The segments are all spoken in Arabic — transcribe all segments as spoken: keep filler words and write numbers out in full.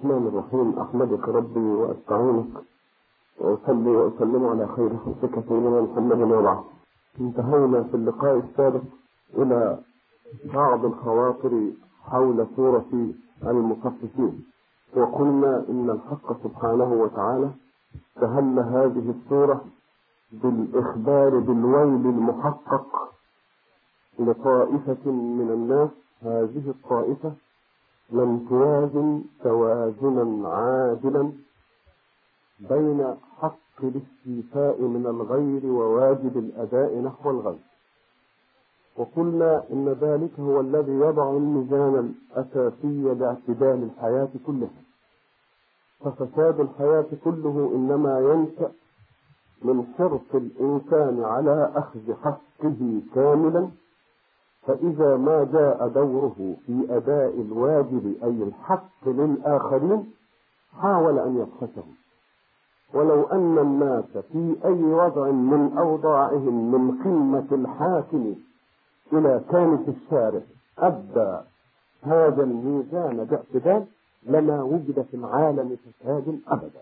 الرحمن الرحيم. أحمدك ربي وأستعينك وأصلي وأسلم على خير خلقك سيدنا محمد وبعد. انتهينا في اللقاء السابق إلى بعض الخواطر حول سورة المطففين، وقلنا إن الحق سبحانه وتعالى استهل هذه السورة بالإخبار بالويل المحقق لطائفة من الناس. هذه الطائفة لم توازن توازنا عادلا بين حق الاستيفاء من الغير وواجب الأداء نحو الغير، وقلنا إن ذلك هو الذي يضع الميزان الأساسي لاعتدال الحياة كلها. ففساد الحياة كله إنما ينشأ من حرص الإنسان على أخذ حقه كاملا، فإذا ما جاء دوره في أداء الواجب أي الحق للآخرين حاول أن يبخسهم. ولو أن الناس في أي وضع من أوضاعهم من قمة الحاكم إلى كانت الشارع أدى هذا الميزان باعتدال لما وجد في العالم فساد أبدا.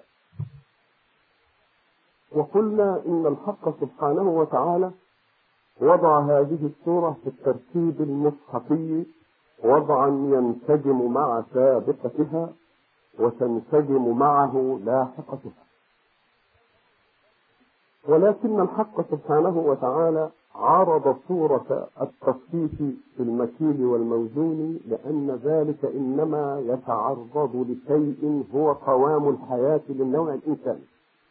وقلنا إن الحق سبحانه وتعالى وضع هذه السورة في الترتيب المصحفي وضعا ينسجم مع سابقتها وتنسجم معه لاحقتها، ولكن الحق سبحانه وتعالى عرض صورة التصفيف في المكيل والموزون لأن ذلك إنما يتعرض لشيء هو قوام الحياة للنوع الإنساني.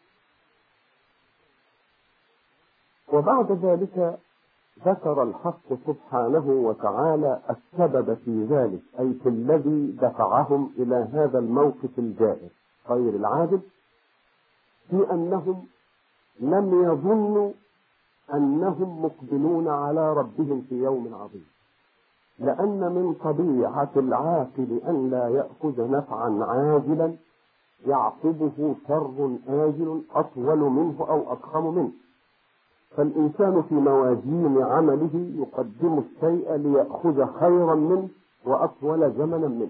وبعد ذلك ذكر الحق سبحانه وتعالى السبب في ذلك، أي في الذي دفعهم إلى هذا الموقف الجائر غير العادل، في أنهم لم يظنوا أنهم مقبلون على ربهم في يوم عظيم، لأن من طبيعة العاقل أن لا يأخذ نفعا عاجلا يعقبه شر آجل أطول منه أو أضخم منه. فالإنسان في موازين عمله يقدم الشيء ليأخذ خيرا منه وأطول زمنا منه.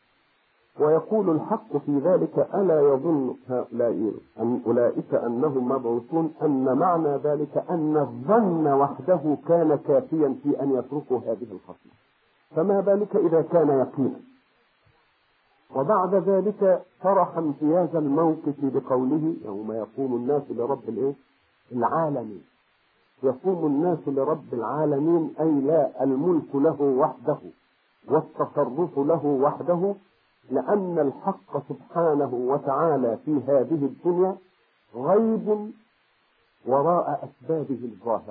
ويقول الحق في ذلك: ألا يظن هؤلاء أن أولئك أنهم مبعوثون، أن معنى ذلك أن الظن وحده كان كافيا في أن يتركوا هذه الخصلة، فما بالك إذا كان يقينا. وبعد ذلك شرح امتياز الموقف بقوله: يوم يقوم الناس لرب الإيه؟ العالمين. يقوم الناس لرب العالمين أي لا الملك له وحده والتصرف له وحده، لأن الحق سبحانه وتعالى في هذه الدنيا غيب وراء أسبابه الظاهرة،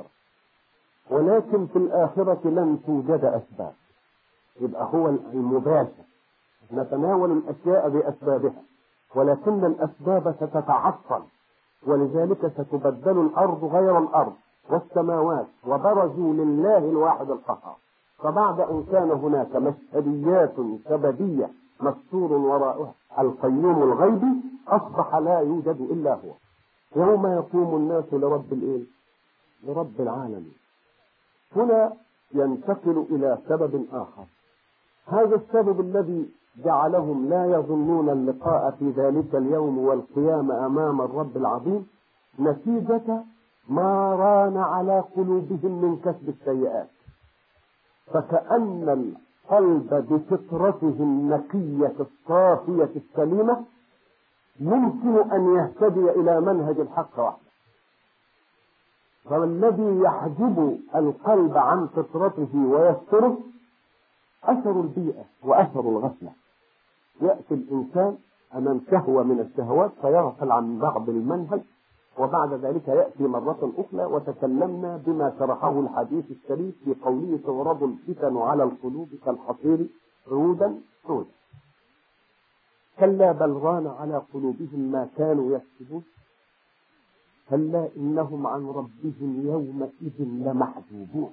ولكن في الآخرة لن توجد أسباب، يبقى هو المباشر. نتناول الأشياء بأسبابها، ولكن الأسباب ستتعطل، ولذلك ستبدل الأرض غير الأرض والسماوات وبرزوا لله الواحد القهار. فبعد أن كان هناك مشهديات سببية مستور وراءها القيوم الغيبي، أصبح لا يوجد إلا هو. يوم يقوم الناس لرب الإيه؟ لرب العالمين. هنا ينتقل إلى سبب آخر. هذا السبب الذي جعلهم لا يظنون اللقاء في ذلك اليوم والقيامة أمام الرب العظيم نتيجة ما ران على قلوبهم من كسب السيئات. فكأن القلب بفطرته النقية الصافية السليمة يمكن أن يهتدي إلى منهج الحق وحده، فالذي يحجب القلب عن فطرته ويستره أثر البيئة وأثر الغفلة. يأتي الإنسان أمام شهوة من الشهوات فيغفل عن بعض المنهج، وبعد ذلك يأتي مرة أخرى. وتكلمنا بما شرحه الحديث الشريف في قوله: تعرض الفتن على القلوب كالحصير عودا عودا. كلا بل ران على قلوبهم ما كانوا يكسبون، كلا إنهم عن ربهم يومئذ لمحجوبون.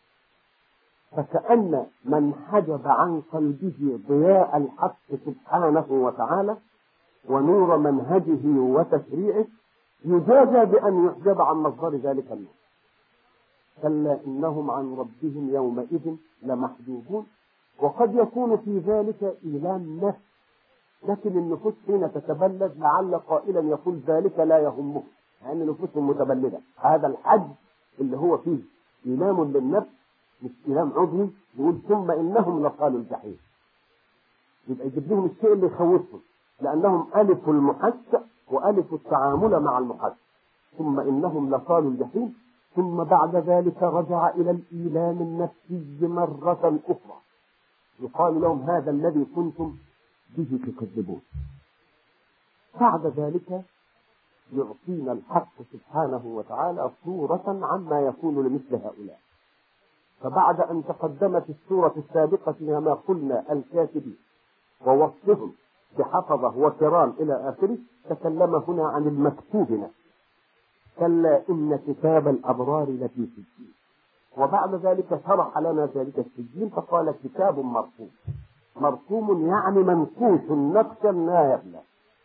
فكأن من حجب عن قلبه ضياء الحق سبحانه وتعالى ونور منهجه وتشريعه يجازى بأن يحجب عن مصدر ذلك النور. كلا إنهم عن ربهم يومئذ لمحجوبون. وقد يكون في ذلك إيلام نفس لكن النفوس حين تتبلد لعل قائلا يقول ذلك لا يهمه، لأن يعني نفوسهم متبلدة. هذا الحج اللي هو فيه إيلام للنفس مش إيلام عضوي، يقول ثم إنهم لصالوا الجحيم، يبقى يجيب لهم الشيء اللي يخوفهم، لأنهم ألفوا المحس وألفوا التعامل مع المحس. ثم إنهم لصالوا الجحيم، ثم بعد ذلك رجع إلى الإيلام النفسي مرة أخرى، يقال لهم هذا الذي كنتم به تكذبون. بعد ذلك يعطينا الحق سبحانه وتعالى صورة عما يكون لمثل هؤلاء. فبعد أن تقدمت السورة السابقة كما قلنا الكاتبين ووصفهم بحفظة وكرام إلى آخره، تكلم هنا عن المكتوب نفسه، كلا إن كتاب الأبرار لفي سجين. وبعد ذلك شرح لنا ذلك السجين فقال كتاب مرقوم. مرقوم يعني منقوش نقشا لا يبلى.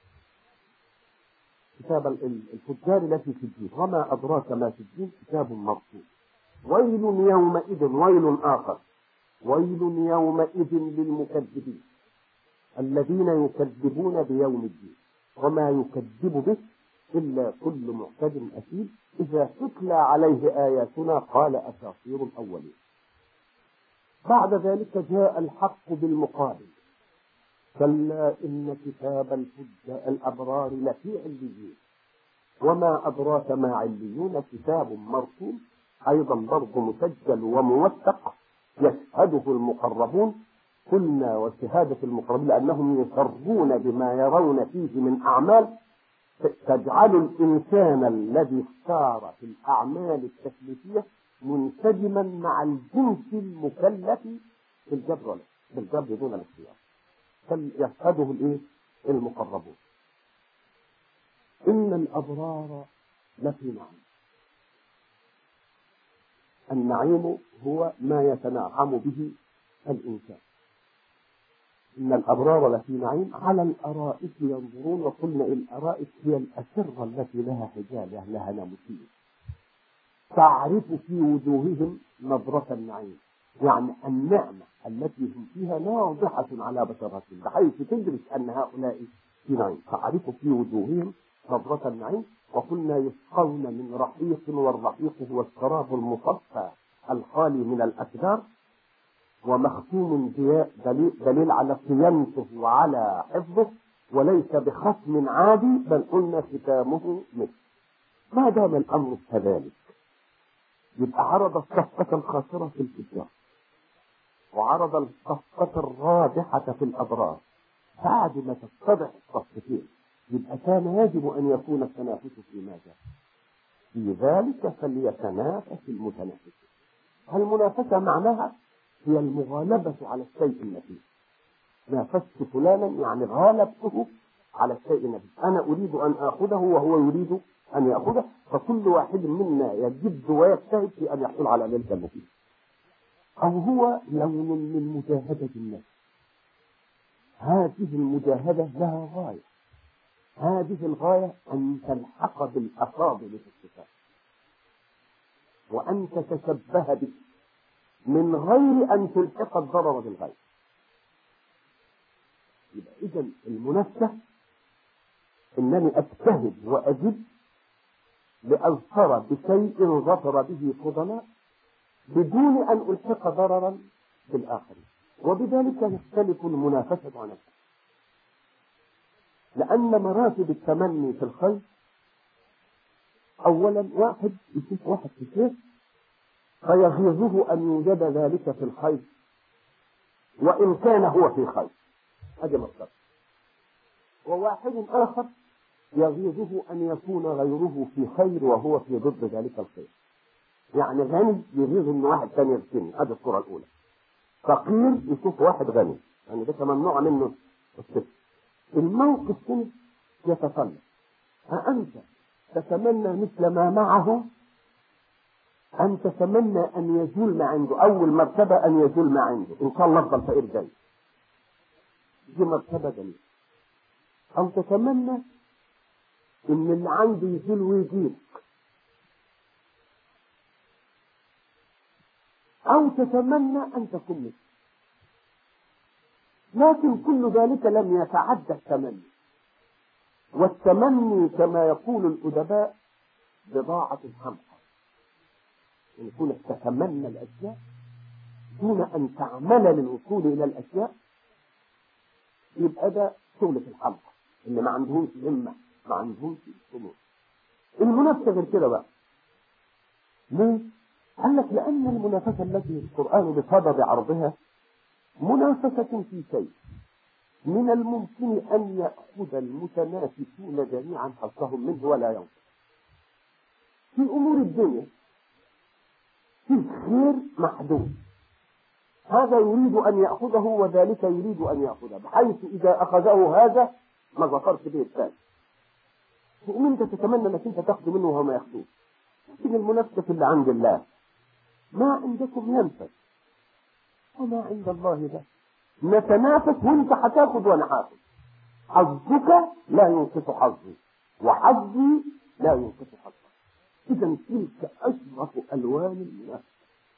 كتاب الفجار التي سجين، وما أدراك ما سجين، كتاب مرقوم. ويل يومئذ، ويل آخر، ويل يومئذ للمكذبين الذين يكذبون بيوم الدين، وما يكذب به إلا كل معتد أثيم إذا تتلى عليه آياتنا قال أساطير الأولين. بعد ذلك جاء الحق بالمقابل، كلا إن كتاب الفجار الأبرار لفي عليين، وما أدراك ما عليون، كتاب مرقوم، أيضا برضه مسجل وموثق يشهده المقربون. قلنا وشهادة المقربين لأنهم يسرون بما يرون فيه من أعمال تجعل الإنسان الذي اختار في الأعمال التكليفية منسجما مع الجنس المكلف في الجبر بالجبر دون الاختيار، يشهده الايه؟ المقربون. إن الأبرار لفي نعيم. النعيم هو ما يتنعم به الإنسان. إن الأبرار لفي نعيم على الأرائك ينظرون، وقلنا الأرائك هي الأسرة التي لها حجاب، يعني لها ناموسية، تعرف في وجوههم نظرة النعيم، يعني النعمة التي هم فيها واضحة على بشرتهم بحيث تدرك أن هؤلاء في نعيم، تعرف في وجوههم نظرة النعيم. وقلنا يسقون من رحيق، والرحيق هو الشراب المصفى الخالي من الأكدار، ومختوم دليل, دليل على صيانته وعلى حفظه، وليس بختم عادي، بل قلنا ختامه مثل. ما دام الأمر كذلك يبقى عرض الصفقة الخاسرة في الفجار وعرض الصفقة الرابحة في الأبرار. بعد ما تتضح الصفقتين يبقى كان يجب أن يكون التنافس في ماذا؟ في ذلك فليتنافس المتنافسون. المنافسة معناها هي المغالبة على الشيء النفيس. نافست فلانا يعني غالبته على الشيء النفيس، أنا أريد أن آخذه وهو يريد أن يأخذه، فكل واحد منا يجد ويجتهد في أن يحصل على ذلك النفيس. أو هو لون من مجاهدة النفس. هذه المجاهدة لها غاية، هذه الغاية أن تلحق بالأفاضل في الصفات وأن تتشبه به من غير أن تلحق الضرر بالغير. يبقى إذا المنافسة إنني أجتهد وأجد لأظفر بشيء ظفر به فضلاء بدون أن ألحق ضررا بالآخرين، وبذلك يختلف المنافسة عن نفسها. لأن مراتب التمني في الخير، أولا واحد يشوف واحد في خير فيغيظه أن يوجد ذلك في الخير وإن كان هو في خير، هذا مصدر. وواحد آخر يغيظه أن يكون غيره في خير وهو في ضد ذلك الخير. يعني غني يغيظ أن واحد ثاني يغتني، هذه الصورة الأولى. فقير يشوف واحد غني، يعني ده ممنوع منه الصفر. الموقف هنا يتطلب أأنت تتمنى مثل ما معه أن تتمنى أن يزول ما عنده؟ أول مرتبة أن يزول ما عنده، إن شاء الله أفضل فقير جاي، دي مرتبة جميلة. أو تتمنى إن اللي عنده يزول ويجيب، أو تتمنى أن تكون مثل. لكن كل ذلك لم يتعدى التمني، والتمني كما يقول الأدباء بضاعة الحمقى، أن يكونك تتمنى الأشياء دون أن تعمل للوصول إلى الأشياء، يبقى ده شغلة الحمقى اللي ما عندهمش همة، ما عندهمش طموح. المنافسة غير كده بقى. ليه؟ قال لك لأن المنافسة التي القرآن بصدد عرضها منافسة في شيء من الممكن أن يأخذ المتنافسون جميعا حظهم منه ولا ينقص. في أمور الدنيا في الخير محدود، هذا يريد أن يأخذه وذلك يريد أن يأخذه، بحيث إذا أخذه هذا ما ظفرت به الثاني، تقوم أنت تتمنى أنك أنت تأخذ منه وهو ما يأخذه. لكن المنافسة اللي عند الله ما عندكم ينفذ وما عند الله ده، نتنافس وانت هتاخد وانا هاخد، حظك لا ينقص حظي وحظي لا ينقص حظك. اذا تلك اشرف الوان المنافسه،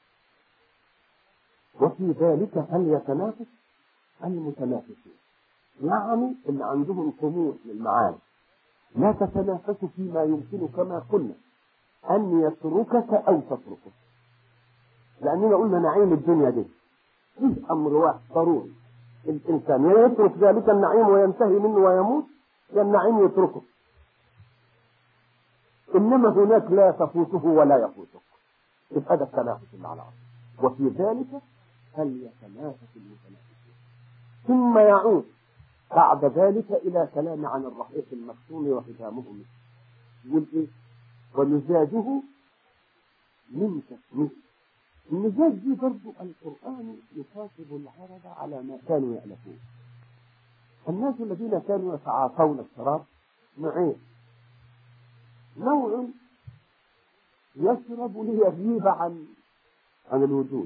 وفي ذلك هل يتنافس المتنافسون، يعني اللي عندهم طموح للمعالي. لا تتنافسوا فيما يمكن كما قلنا ان يتركك او تتركه، لاننا قلنا نعيم الدنيا دي فيه امر واحد ضروري، الانسان يا يترك ذلك النعيم وينتهي منه ويموت، يا النعيم يتركه. انما هناك لا تفوته ولا يفوتك، يبقى ده التنافس اللي على الارض. وفي ذلك فليتنافس المتنافسون. ثم يعود بعد ذلك الى كلام عن الرحيق المختوم وختامه مسك. يقول ايه؟ ومزاجه من تسنيم. المزاج دي برضو القرآن يخاطب العرب على ما كانوا يألفون. الناس الذين كانوا يتعاطون الشراب نوعين، نوع يشرب ليغيب عن عن الوجود،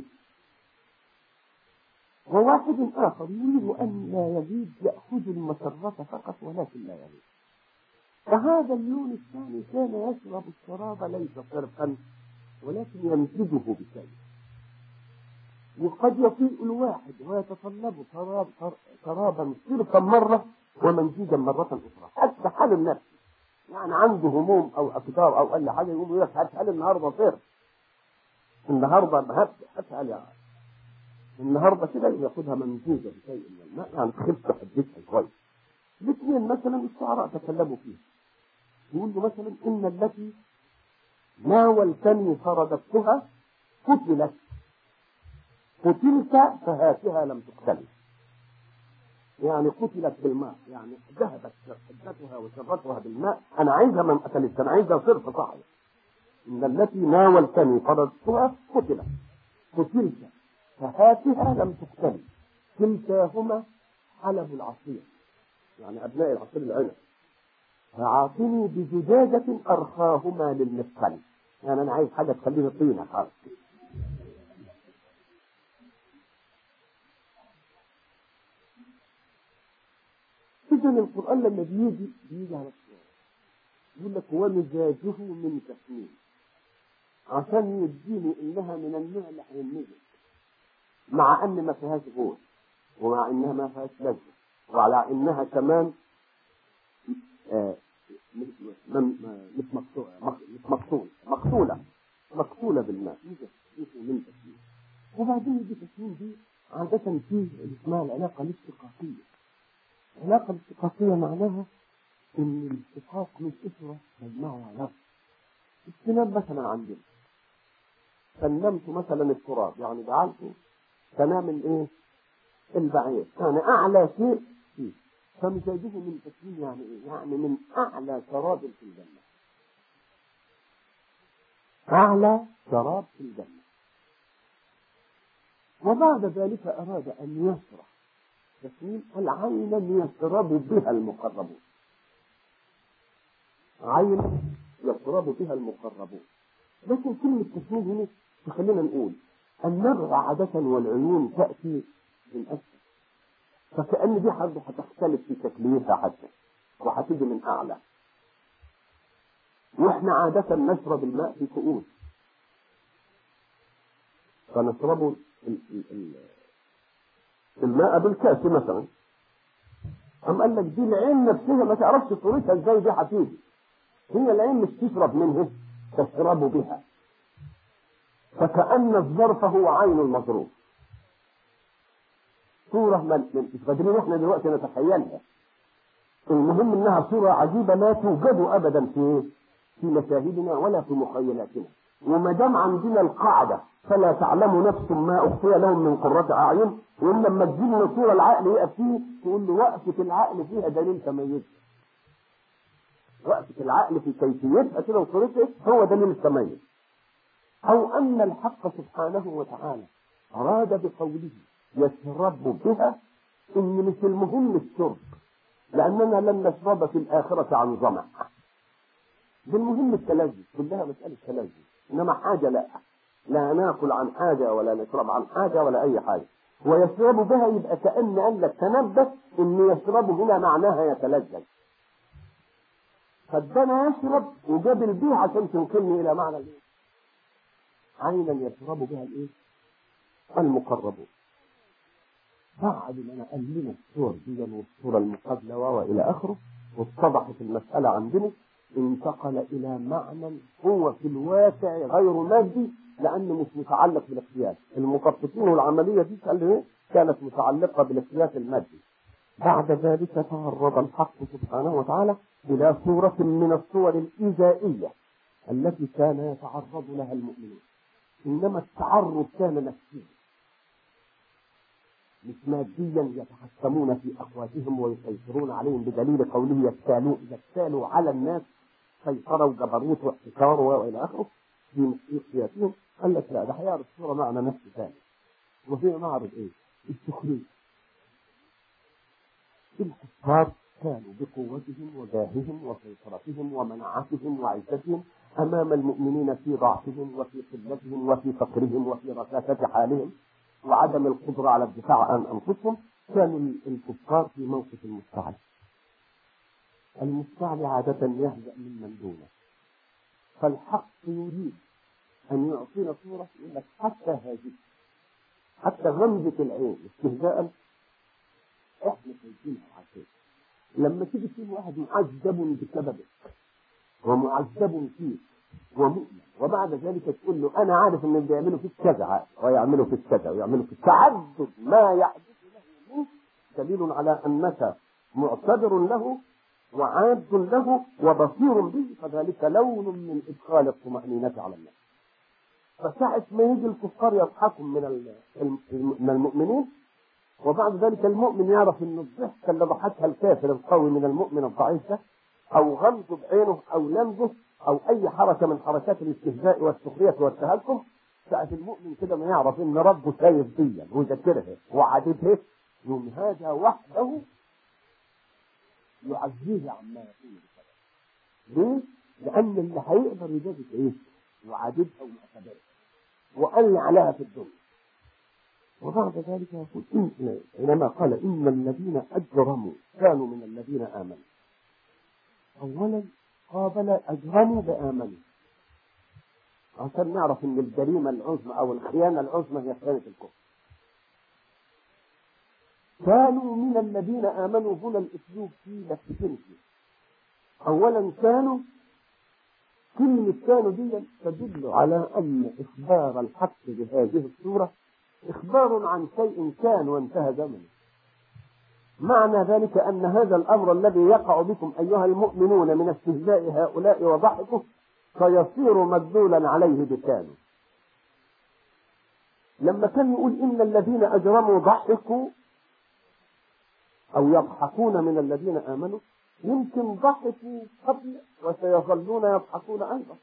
وواحد آخر يريد أن لا يغيب، يأخذ المسرات فقط ولكن لا يغيب. فهذا اللون الثاني كان يشرب الشراب ليس صرفا ولكن يمزجه بشيء، وقد يطيء الواحد ويتطلب شراب شرابا صرفا مرة ومنزوجا مرة أخرى، حتى حال النفس، يعني عنده هموم أو أقدار أو أي حاجة يقول لك هتحل النهارده صرف، النهارده ما هتحل يعني النهارده كده ياخدها منزوجة بشيء من الماء، يعني خفت حدتها شوية. الاثنين مثلا الشعراء تكلموا فيه، يقول له مثلا إن التي ناولتني فرددتها قتلت، قتلت فهاتها لم تقتل، يعني قتلت بالماء، يعني ذهبت حدتها وشرتها بالماء، انا عايزها من قتلت، انا عايزها صرف صحيح. ان التي ناولتني فرددتها قتلت، قتلت فهاتها لم تقتل، كلتاهما حلب العصير، يعني ابناء العصير العنب، فعاطني بزجاجة ارخاهما للمثقل، يعني انا عايز حاجة تخليني طينة خالص. إذا القرآن لما بيجي بيجي على الصورة يقول لك ومزاجه من تسنيم، عشان يديني إنها من النوع اللي هينمزج، مع أن ما فيهاش غول، ومع إنها ما فيهاش لذة، وعلى إنها كمان آه مش مقتولة مقتولة مقتولة مقتولة بالماء، من تسنيم. وبعدين يجي تسنيم دي عادة فيه اللي اسمها العلاقة الاشتقاقية. العلاقة الاشتقاقية معناها إن الاشتقاق من أسرة تجمعها نفس. السنام مثلا عندنا سنمت مثلا التراب، يعني جعلته سنام الايه؟ البعير، يعني أعلى شيء فيه، فمزاجه من تسنيم يعني إيه؟ يعني من أعلى شراب في الجنة، أعلى شراب في الجنة. وبعد ذلك أراد أن يشرح تسنيم العين يشرب بها المقربون، عين يشرب بها المقربون. لكن كلمة تسنيم هنا تخلينا نقول النبع عادة والعيون تأتي من أسفل، فكأن دي حرب هتختلف في تكليفها حتى وهتيجي من أعلى، وإحنا عادة نشرب الماء في كؤوس، فنشربه ال ال ال الماء بالكاس مثلا، أم قال لك دي العين نفسها ما تعرفش صورتها ازاي دي هتيجي، هي العين مش تشرب منه، تشرب بها، فكأن الظرف هو عين المظروف. صورة مش قادرين احنا دلوقتي نتخيلها، المهم انها صورة عجيبة لا توجد ابدا في في مشاهدنا ولا في مخيلاتنا. وما دام عندنا القاعدة فلا تعلم نفس ما اخفي لهم من قرة اعين، ولما تجيب لنا صورة العقل يقف فيه تقول له وقفة العقل فيها دليل تميزها. وقفة العقل في كيفيتها كده وصورتها هو دليل التميز. او ان الحق سبحانه وتعالى اراد بقوله يشرب بها ان مش المهم الشرب، لاننا لن نشرب في الاخرة عن ظمأ، بالمهم التلذذ، كلها مسألة تلذذ، انما حاجة لا لا ناكل عن حاجة ولا نشرب عن حاجة ولا اي حاجة. ويشرب بها يبقى كأن قال لك تنبه ان يشرب هنا معناها يتلذذ، فادانا يشرب وجاب البيه عشان تنقلني الى معنى الايه؟ عينا يشرب بها الايه؟ المقربون. بعد ما نقل لنا الصور دي والصورة المقابلة والى اخره واتضحت المسألة عندنا، انتقل الى معنى هو في الواقع غير مادي لانه مش متعلق بالاقياس. المخططين والعملية دي كانت متعلقة بالاقياس المادي. بعد ذلك تعرض الحق سبحانه وتعالى الى صورة من الصور الايذائية التي كان يتعرض لها المؤمنون، انما التعرض كان نفسيا مش ماديا يتحكمون في اقواتهم ويسيطرون عليهم بدليل قوله يكتالوا يكتالوا على الناس سيطرة وجبروت واحتكار والى اخره في سياسيهم. قال لك لا، ده هيعرض صورة معنى نفسي ثاني، وهي معرض ايه؟ السخرية. الكفار كانوا بقوتهم وجاههم وسيطرتهم ومنعتهم وعزتهم امام المؤمنين في ضعفهم وفي قلتهم وفي فقرهم وفي ركاكة حالهم وعدم القدرة على الدفاع عن انفسهم. كانوا الكفار في موقف المستعد. المستعد عادة يهزأ ممن دونه، فالحق يريد ان يعطينا صورة يقول لك حتى هذه، حتى غمزة العين استهزاء احنا شايفينها عشان لما تيجي تشوف واحد معذب بسببك ومعذب فيك ومؤمن، وبعد ذلك تقول له انا عارف ان بيعملوا فيك كذا ويعملوا فيك كذا ويعملوا فيك تعدد ما يحدث له منك دليل على انك معتبر له وعاد له وبصير به، فذلك لون من ادخال الطمأنينة على الناس. فساعة ما يجي الكفار يضحكوا من من المؤمنين، وبعد ذلك المؤمن يعرف ان الضحكة اللي ضحكها الكافر القوي من المؤمن الضعيف ده، او غمزه بعينه او لمزه او اي حركة من حركات الاستهزاء والسخرية والتهكم، ساعة المؤمن كده ما يعرف ان ربه شايف ديا ويذكرها وعادتها، يوم هذا وحده يعزيه عما يقول. ليه؟ لان اللي هيقدر يجازف ايه؟ وعادتها ومعتبرها وقال لي عليها في الدنيا. وبعد ذلك يقول إن حينما قال إن الذين أجرموا كانوا من الذين آمنوا، أولا قابل أجرموا بآمنوا عشان نعرف إن الجريمة العظمى أو الخيانة العظمى هي خيانة الكفر. كانوا من الذين آمنوا، هنا الأسلوب فيه لفتين فيه. أولا كانوا، كلمة كانوا دي تدل على أن إخبار الحق بهذه الصورة إخبار عن شيء كان وانتهى زمنه. معنى ذلك أن هذا الأمر الذي يقع بكم أيها المؤمنون من استهزاء هؤلاء وضحكه سيصير مدلولا عليه بكانوا. لما كان يقول إن الذين أجرموا ضحكوا أو يضحكون من الذين آمنوا، يمكن ضحكوا قبل وسيظلون يضحكون أيضا،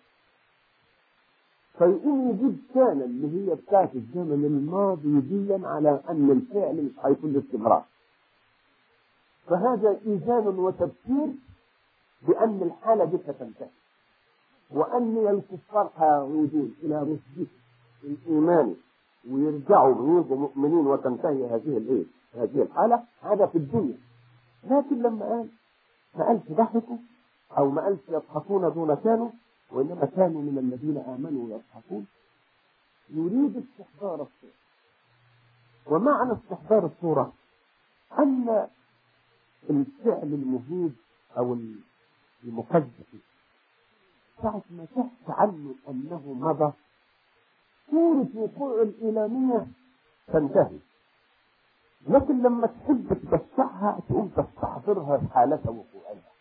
فيقوم يجيب كان اللي هي بتاعت الزمن الماضي ديا على أن الفعل مش هيكون استمرار. فهذا إيذان وتبشير بأن الحالة دي ستنتهي، وأن الكفار هيعودون إلى رشدهم الإيماني ويرجعوا ويبقوا مؤمنين وتنتهي هذه الإيه؟ هذه الحالة. هذا في الدنيا. لكن لما قال ما قالش ضحكوا أو ما قالش يضحكون دون كانوا، وإنما كانوا من الذين آمنوا يضحكون، يريد استحضار الصورة. ومعنى استحضار الصورة أن الفعل المهيب أو المكذب ساعة ما تحكي عنه أنه مضى صورة وقوع الإيلامية تنتهي، لكن لما تحب تبشعها تقوم تستحضرها في حالة وقوعها.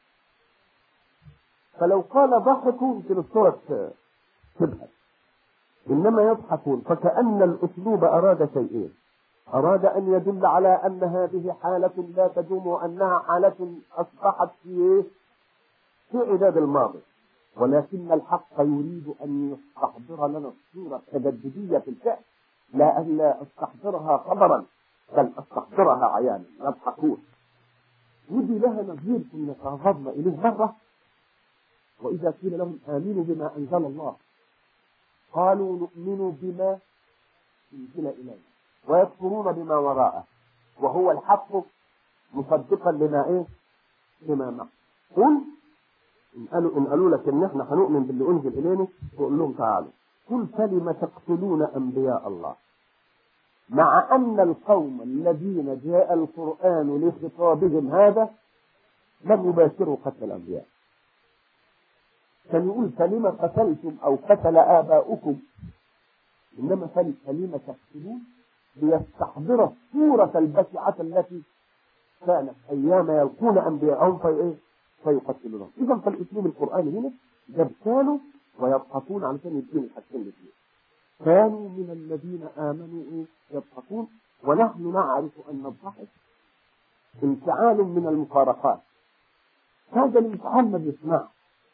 فلو قال ضحكوا يمكن الصورة تبهت، إنما يضحكون، فكأن الأسلوب أراد شيئين: أراد أن يدل على أن هذه حالة لا تدوم وأنها حالة أصبحت في في عداد الماضي، ولكن الحق يريد أن يستحضر لنا الصورة تجددية في الفعل، لا أن لا أستحضرها خبرا بل أستحضرها عيانا. يضحكون ودي لها نظير كنا تعرضنا إليه مرة: وإذا قيل لهم آمنوا بما أنزل الله قالوا نؤمن بما أنزل إلينا ويكفرون بما وراءه وهو الحق مصدقا لما إيه لما معه. قل إن قالوا إن قالوا لك إن إحنا هنؤمن باللي أنزل إلينا، تقول لهم تعالوا قل فلم تقتلون أنبياء الله مع أن القوم الذين جاء القرآن لخطابهم هذا لم يباشروا قتل الأنبياء. كان يقول فلم قتلتم أو قتل آباؤكم، إنما فلم تقتلون ليستحضر الصورة البشعة التي كانت أيام يلقون أنبياءهم في إيه فيقتلونهم. إذا فالأسلوب القرآني هنا جاب كانوا ويضحكون علشان يدين الحاجتين الاثنين. كانوا من الذين آمنوا إيه يضحكون، ونحن نعرف أن الضحك انفعال من المفارقات. هذا الانفعال ما بيسمعه،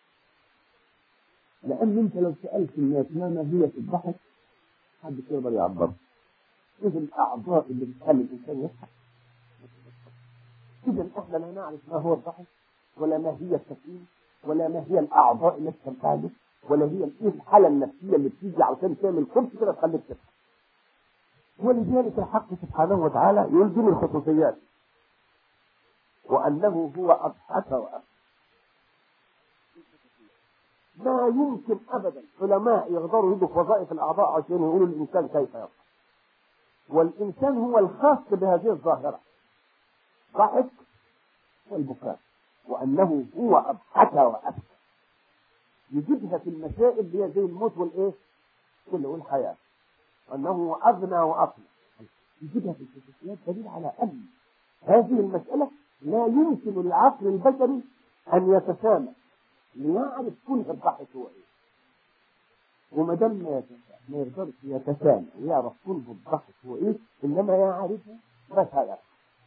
لأن أنت لو سألت الناس ما ماهية الضحك حد يقدر يعبر. إذا الأعضاء اللي بتخلي الإنسان يضحك، إذا إحنا لا نعرف ما هو الضحك ولا ما هي التسليم ولا ما هي الأعضاء التي تنفعل ولا هي إيه الحالة النفسية اللي بتيجي علشان تعمل كرسي كده تخليك تضحك. ولذلك الحق سبحانه وتعالى يلزم الخصوصيات وأنه هو أضحك وأبكى. لا يمكن أبدا علماء يقدروا يدوا في وظائف الأعضاء عشان يقولوا الإنسان كيف يضحك، والإنسان هو الخاص بهذه الظاهرة ضحك والبكاء، وأنه هو أضحك وأبكى. يجدها في المسائل اللي هي زي الموت والإيه والحياة، وأنه أغنى وأطلع. يجدها في الخصوصيات دليل على أن هذه المسألة لا يمكن للعقل البشري أن يتسامى ليعرف كل الضحك هو إيه. وما دام ما يقدرش يتسامى ويعرف كل الضحك هو إيه، إنما يعرفه بس هيضحك،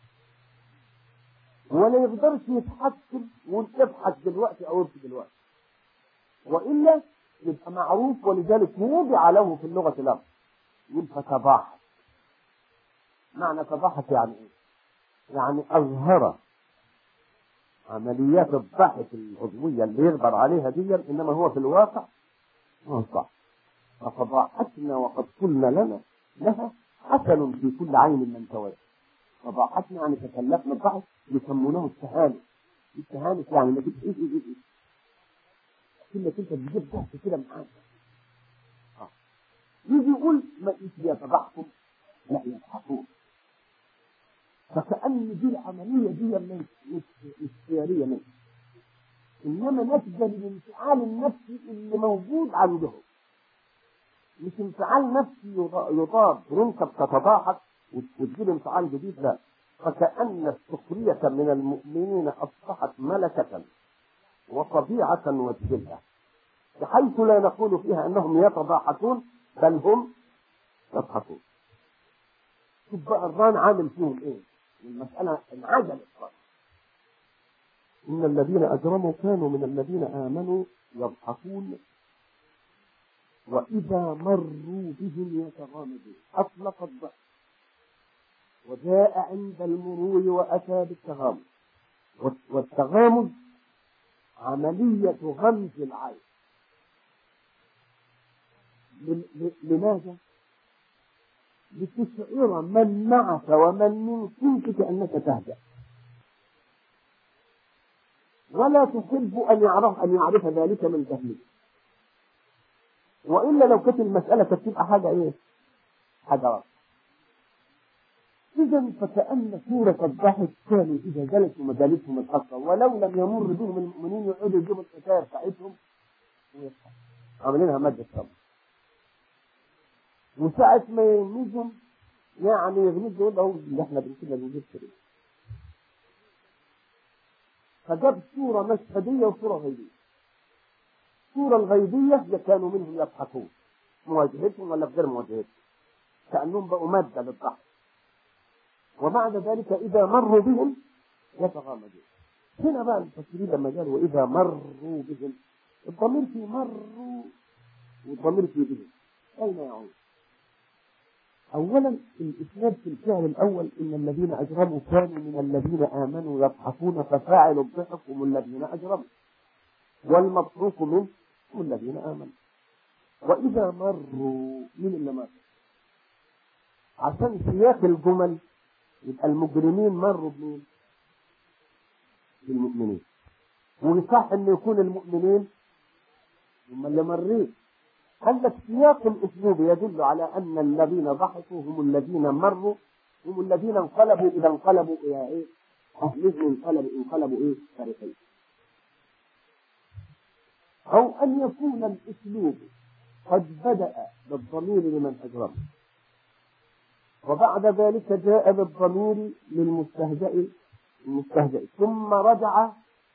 ولا يقدرش يتحكم ويضحك دلوقتي أو يبكي دلوقتي، وإلا يبقى معروف. ولذلك وضع له في اللغة الأرض يقول فتضحك. معنى تضحك يعني إيه؟ يعني أظهر عمليات الضحك العضوية اللي يغبر عليها دي، إنما هو في الواقع هو صح. فضحكنا وقد قلنا لنا لها حسن في كل عين من توجه. فضحكنا يعني تكلفنا الضحك، يسمونه التهاني. التهاني يعني انك ايه ايه ايه ايه كلك انت بتجيب ضحك كده معاك. اه يجي يقول ما يتضحكوا لا يضحكون، فكأن دي العملية دي مش مش سيارية منه، إنما نتيجة للانفعال النفسي اللي موجود عندهم، مش انفعال نفسي يضاد وانت بتتضاحك وتجيب انفعال جديد، لا. فكأن السخرية من المؤمنين أصبحت ملكة وطبيعة وجهها، بحيث لا نقول فيها أنهم يتضاحكون بل هم يضحكون. شوف بقى الران عامل فيهم إيه؟ المسألة انعجلت. إن الذين أجرموا كانوا من الذين آمنوا يضحكون وإذا مروا بهم يتغامزون. أطلق الضحك وجاء عند المرور وأتى بالتغامز، والتغامز عملية غمز العين. لماذا؟ لتشعر من معك ومن من كنت كأنك تهجأ، ولا تحب أن يعرف أن يعرف ذلك من جهلك. وإلا لو كانت المسألة كانت تبقى حاجة إيه؟ حاجة رأس. إذا فكأن سورة الضحك كانوا إذا جلسوا مجالسهم الخاصة ولو لم يمر بهم المؤمنين يقعدوا يجيبوا الحكاية بتاعتهم ويضحكوا عاملينها مادة صبر. وساعة ما يغمزهم يعني يغمزوا يقول له اللي احنا بنكتبها بنجيب كده. فجاب صورة مشهدية وصورة غيبية. الصورة الغيبية كانوا منهم يضحكون مواجهتهم ولا بغير مواجهتهم كأنهم بقوا مادة للضحك. وبعد ذلك إذا مروا بهم يتغامزون. هنا بقى المفسرين لما قالوا وإذا مروا بهم الضمير في مروا والضمير في بهم أين يعود؟ أولا الإسناد في الفعل الأول إن الذين أجرموا كانوا من الذين آمنوا يضحكون ففاعل الضحك هم الذين أجرموا والمضحوك منه هم الذين آمنوا. وإذا مروا من اللي مر عشان سياق الجمل يبقى المجرمين مروا بمين؟ بالمؤمنين. ويصح أن يكون المؤمنين هم اللي مرين. قال لك سياق الأسلوب يدل على أن الذين ضحكوا هم الذين مروا هم الذين انقلبوا إذا انقلبوا إلى إيه؟ أهلهم انقلبوا انقلبوا إيه؟ فريقين. أو أن يكون الأسلوب قد بدأ بالضمير لمن أجرم وبعد ذلك جاء بالضمير للمستهزئ المستهزئ ثم رجع.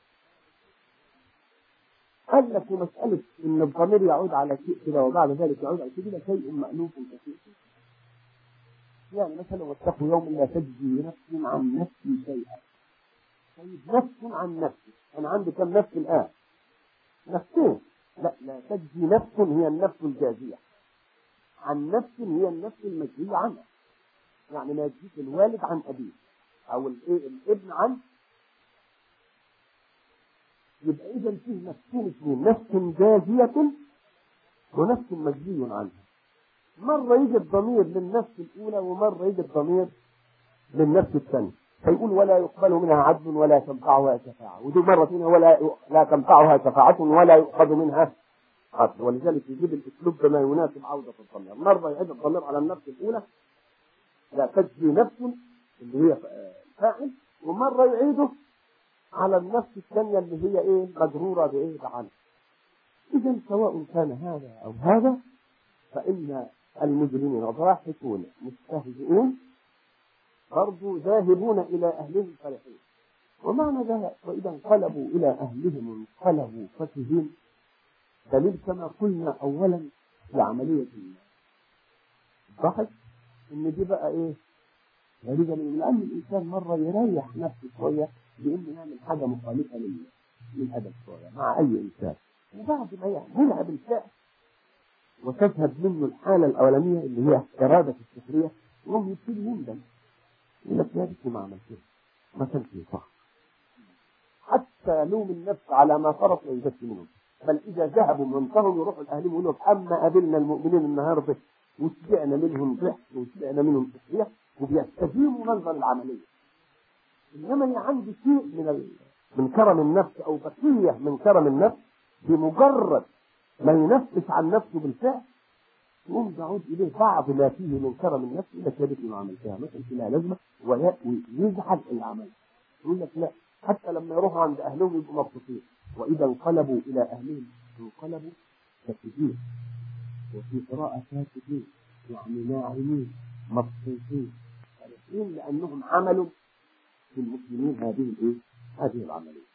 قال لك مسألة إن الضمير يعود على شيء كده وبعد ذلك يعود على شيء كده شيء مألوف كثير. يعني مثلا واتقوا يوم لا تجزي نفس عن نفس شيئا. طيب نفس عن نفس أنا عندي كم نفس الآن؟ نفسين. لا لا تجزي نفس هي النفس الجازية عن نفس هي النفس المجزية عنها. يعني ما يجزيش الوالد عن أبيه أو الابن عن. يبقى إذا فيه نفسين اثنين نفس جازية ونفس مجزي عنها. مرة يجي الضمير للنفس الأولى ومرة يجي الضمير للنفس الثانية. فيقول ولا يقبل منها عدل ولا تنفعها شفاعة ودي مرة ثانية ولا لا تنفعها شفاعة ولا يؤخذ منها عدل. ولذلك يجيب الأسلوب بما يناسب عودة الضمير. مرة يعيد الضمير على النفس الأولى لا تجزي نفس اللي هي فاعل ومرة يعيده على النفس الثانية اللي هي ايه مجرورة بايه بعن. اذا سواء كان هذا او هذا فان المجرمين ضاحكون مستهزئون برضو ذاهبون الى اهلهم فرحين. ومعنى ذلك واذا انقلبوا الى اهلهم انقلبوا فكهين دليل كما قلنا اولا في عملية الضحك ان دي بقى ايه غريبة. لأن الإنسان مرة يريح نفسه شوية بإنه يعمل حاجة مخالفة للأدب شوية مع أي إنسان وبعد ما يعملها بالفعل وتذهب منه الحالة الأولانية اللي هي إرادة السخرية وهم يبتدي يندم يقول لك يا بنتي ما عملتش ما كانش صح. حتى لوم النفس على ما فرط ويبكي منهم. بل إذا ذهبوا وانتهوا يروحوا لأهلهم يقولوا أما قابلنا المؤمنين النهارده وسمعنا منهم ضحك وسمعنا منهم تسبيح وبيستديموا منظر العملية. إنما اللي عندي شيء من ال... من كرم النفس أو بقية من كرم النفس بمجرد ما ينفس عن نفسه بالفعل يقوم يعود إليه بعض ما فيه من كرم النفس إلى كذلك ما عملتها مثلا لا لازمة ويزعل العمل. يقول لك لا حتى لما يروحوا عند أهلهم يبقوا مبسوطين. وإذا انقلبوا إلى أهلهم انقلبوا فكثير وفي قراءة فاتحين يعني ناعمين مبسوطين فرحين لأنهم عملوا في المسلمين هذه الإيه؟ هذه العملية.